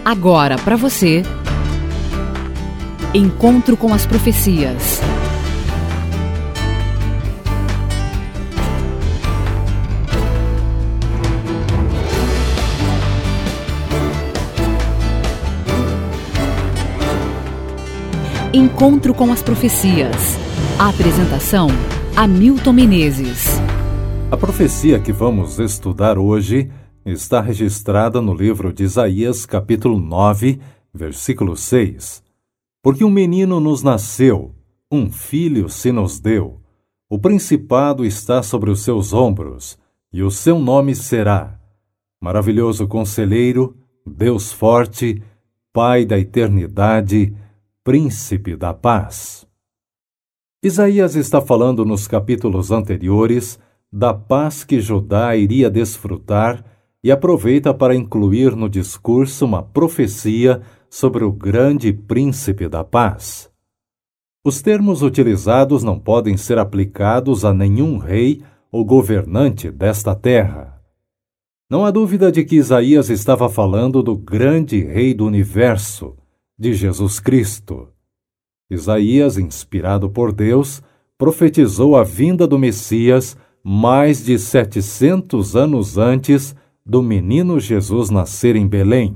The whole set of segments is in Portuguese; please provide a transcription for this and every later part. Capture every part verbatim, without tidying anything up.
Agora para você, Encontro com as Profecias. Encontro com as Profecias. A apresentação: Hamilton Menezes. A profecia que vamos estudar hoje está registrada no livro de Isaías, capítulo nove, versículo seis. Porque um menino nos nasceu, um filho se nos deu. O principado está sobre os seus ombros, e o seu nome será Maravilhoso Conselheiro, Deus Forte, Pai da Eternidade, Príncipe da Paz. Isaías está falando nos capítulos anteriores da paz que Judá iria desfrutar e aproveita para incluir no discurso uma profecia sobre o grande Príncipe da Paz. Os termos utilizados não podem ser aplicados a nenhum rei ou governante desta terra. Não há dúvida de que Isaías estava falando do grande Rei do Universo, de Jesus Cristo. Isaías, inspirado por Deus, profetizou a vinda do Messias mais de setecentos anos antes do menino Jesus nascer em Belém.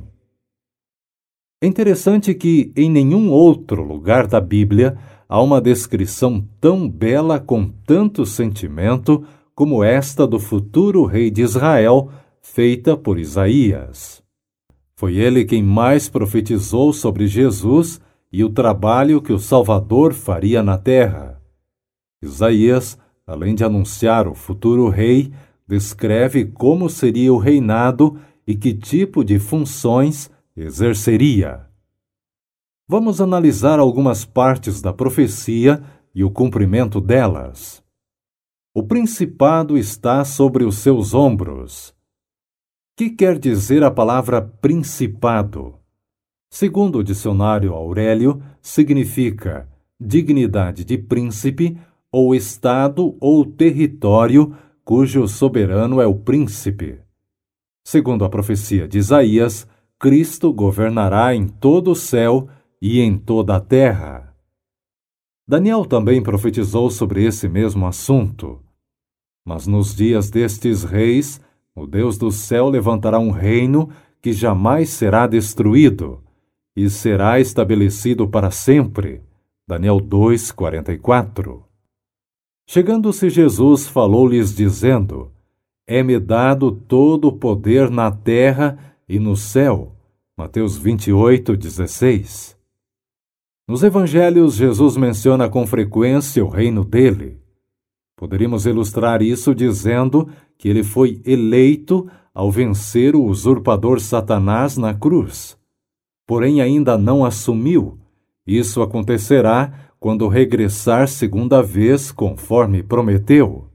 É interessante que em nenhum outro lugar da Bíblia há uma descrição tão bela com tanto sentimento como esta do futuro rei de Israel, feita por Isaías. Foi ele quem mais profetizou sobre Jesus e o trabalho que o Salvador faria na terra. Isaías, além de anunciar o futuro rei, descreve como seria o reinado e que tipo de funções exerceria. Vamos analisar algumas partes da profecia e o cumprimento delas. O principado está sobre os seus ombros. Que quer dizer a palavra principado? Segundo o dicionário Aurélio, significa dignidade de príncipe ou estado ou território cujo soberano é o príncipe. Segundo a profecia de Isaías, Cristo governará em todo o céu e em toda a terra. Daniel também profetizou sobre esse mesmo assunto. Mas nos dias destes reis, o Deus do céu levantará um reino que jamais será destruído e será estabelecido para sempre. Daniel dois, quarenta e quatro. Chegando-se Jesus, falou-lhes dizendo: É-me dado todo o poder na terra e no céu. Mateus vinte e oito, dezesseis. Nos evangelhos, Jesus menciona com frequência o reino dele. Poderíamos ilustrar isso dizendo que ele foi eleito ao vencer o usurpador Satanás na cruz. Porém, ainda não assumiu. Isso acontecerá quando regressar segunda vez, conforme prometeu.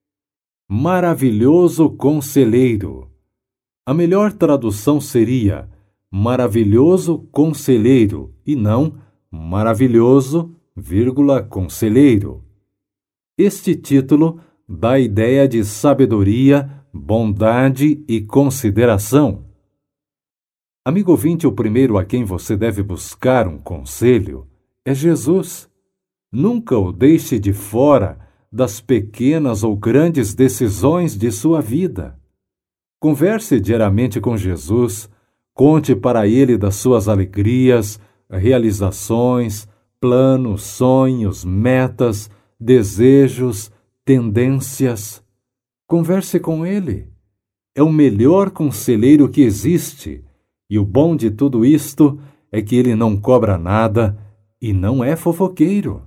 Maravilhoso Conselheiro. A melhor tradução seria Maravilhoso Conselheiro e não Maravilhoso, vírgula, Conselheiro. Este título dá a ideia de sabedoria, bondade e consideração. Amigo ouvinte, o primeiro a quem você deve buscar um conselho é Jesus. Nunca o deixe de fora das pequenas ou grandes decisões de sua vida. Converse diariamente com Jesus, conte para ele das suas alegrias, realizações, planos, sonhos, metas, desejos, tendências. Converse com ele. É o melhor conselheiro que existe, e o bom de tudo isto é que ele não cobra nada e não é fofoqueiro.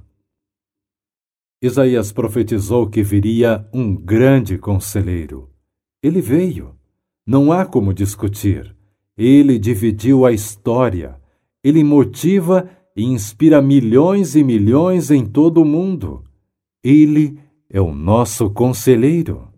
Isaías profetizou que viria um grande conselheiro. Ele veio. Não há como discutir. Ele dividiu a história. Ele motiva e inspira milhões e milhões em todo o mundo. Ele é o nosso conselheiro.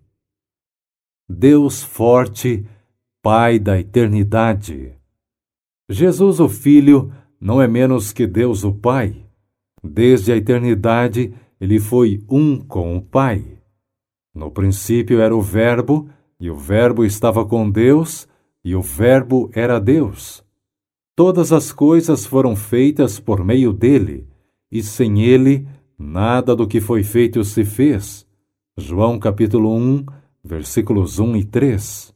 Deus forte, Pai da eternidade. Jesus, o Filho, não é menos que Deus, o Pai. Desde a eternidade, ele foi um com o Pai. No princípio era o Verbo, e o Verbo estava com Deus, e o Verbo era Deus. Todas as coisas foram feitas por meio dele, e sem ele, nada do que foi feito se fez. João capítulo um, versículos um e três.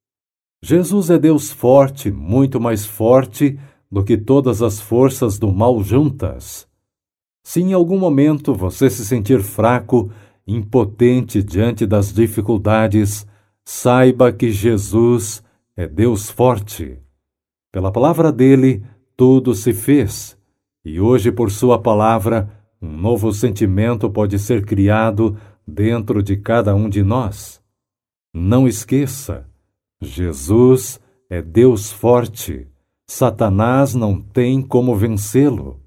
Jesus é Deus forte, muito mais forte do que todas as forças do mal juntas. Se em algum momento você se sentir fraco, impotente diante das dificuldades, saiba que Jesus é Deus forte. Pela palavra dele, tudo se fez, e hoje, por sua palavra, um novo sentimento pode ser criado dentro de cada um de nós. Não esqueça, Jesus é Deus forte. Satanás não tem como vencê-lo.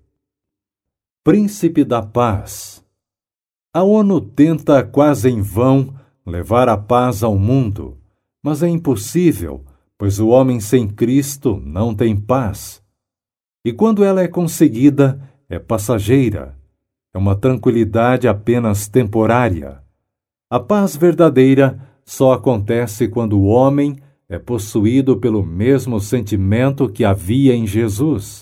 Príncipe da Paz. A ONU tenta quase em vão levar a paz ao mundo, mas é impossível, pois o homem sem Cristo não tem paz. E quando ela é conseguida, é passageira. É uma tranquilidade apenas temporária. A paz verdadeira só acontece quando o homem é possuído pelo mesmo sentimento que havia em Jesus.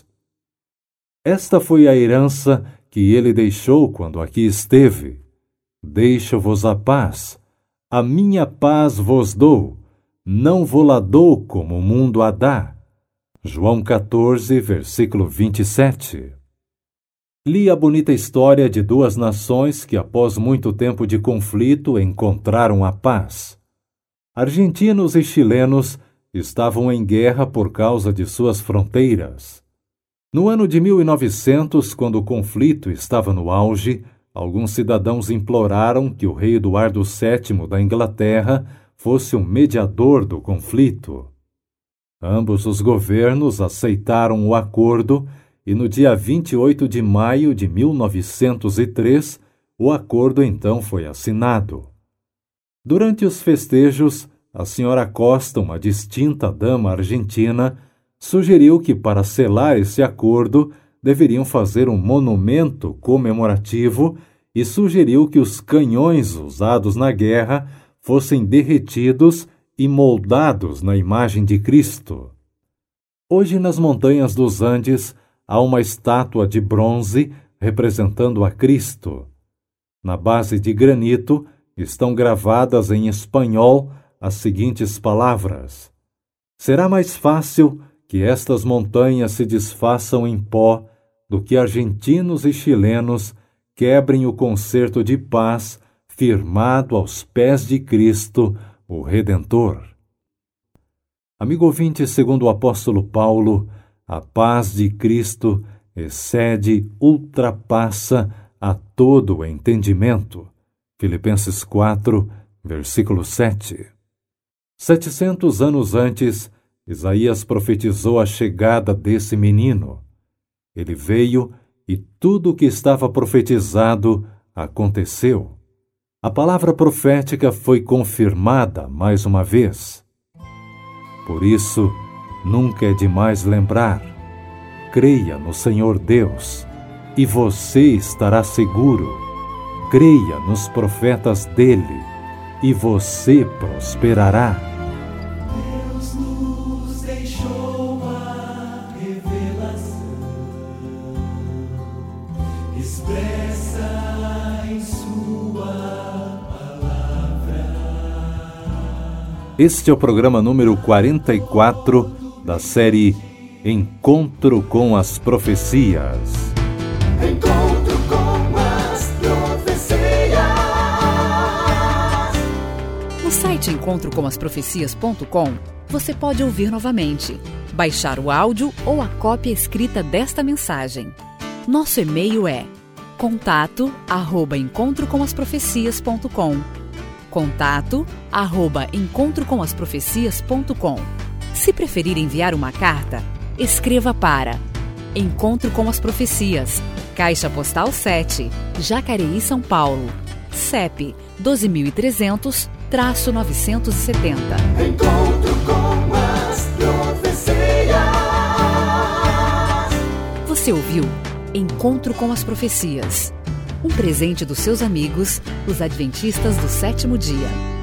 Esta foi a herança que ele deixou quando aqui esteve. Deixo-vos a paz. A minha paz vos dou. Não vou-la dou como o mundo a dá. João quatorze, versículo vinte e sete. Li a bonita história de duas nações que, após muito tempo de conflito, encontraram a paz. Argentinos e chilenos estavam em guerra por causa de suas fronteiras. No ano de mil e novecentos, quando o conflito estava no auge, alguns cidadãos imploraram que o rei Eduardo sétimo da Inglaterra fosse o mediador do conflito. Ambos os governos aceitaram o acordo e no dia vinte e oito de maio de mil novecentos e três, o acordo então foi assinado. Durante os festejos, a senhora Costa, uma distinta dama argentina, sugeriu que para selar esse acordo deveriam fazer um monumento comemorativo e sugeriu que os canhões usados na guerra fossem derretidos e moldados na imagem de Cristo. Hoje, nas montanhas dos Andes, há uma estátua de bronze representando a Cristo. Na base de granito estão gravadas em espanhol as seguintes palavras: será mais fácil que estas montanhas se desfaçam em pó do que argentinos e chilenos quebrem o concerto de paz firmado aos pés de Cristo, o Redentor. Amigo ouvinte, segundo o apóstolo Paulo, a paz de Cristo excede, ultrapassa a todo o entendimento. Filipenses quatro, versículo sete. Setecentos anos antes, Isaías profetizou a chegada desse menino. Ele veio e tudo o que estava profetizado aconteceu. A palavra profética foi confirmada mais uma vez. Por isso, nunca é demais lembrar: creia no Senhor Deus, e você estará seguro. Creia nos profetas dele, e você prosperará. Deus nos deixou a revelação expressa em sua palavra. Este é o programa número quarenta e quatro da série Encontro com as Profecias. Encontro com as profecias. No site encontro com as profecias ponto com, você pode ouvir novamente, baixar o áudio ou a cópia escrita desta mensagem. Nosso e-mail é contato arroba encontro com as profecias ponto com. Contato arroba encontro com as profecias ponto com. Se preferir enviar uma carta, escreva para Encontro com as Profecias, Caixa Postal sete, Jacareí, São Paulo, C E P doze mil e trezentos, novecentos e setenta. Encontro com as profecias. Você ouviu Encontro com as Profecias, um presente dos seus amigos, os Adventistas do Sétimo Dia.